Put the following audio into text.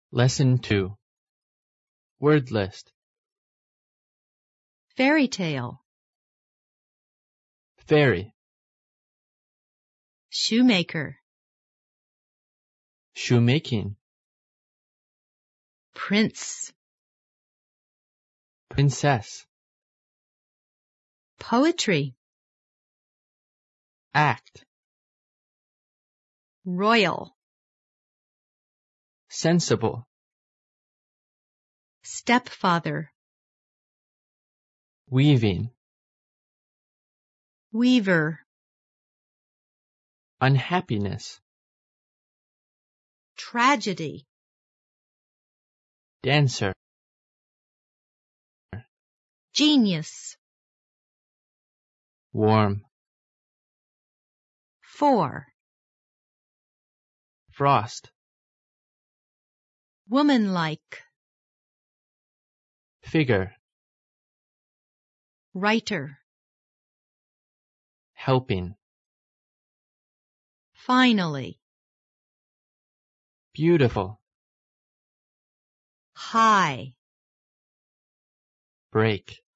Lesson 2. Word list. Fairy tale. Fairy, Shoemaker. shoemaking, Prince. princess, Poetry. act, Royal. sensible, Stepfather. weaving, Weaver. unhappiness, Tragedy. dancer, Genius. warm, 4. frost, Womanlike. figure, Writer. helping, Finally. beautiful, High. break.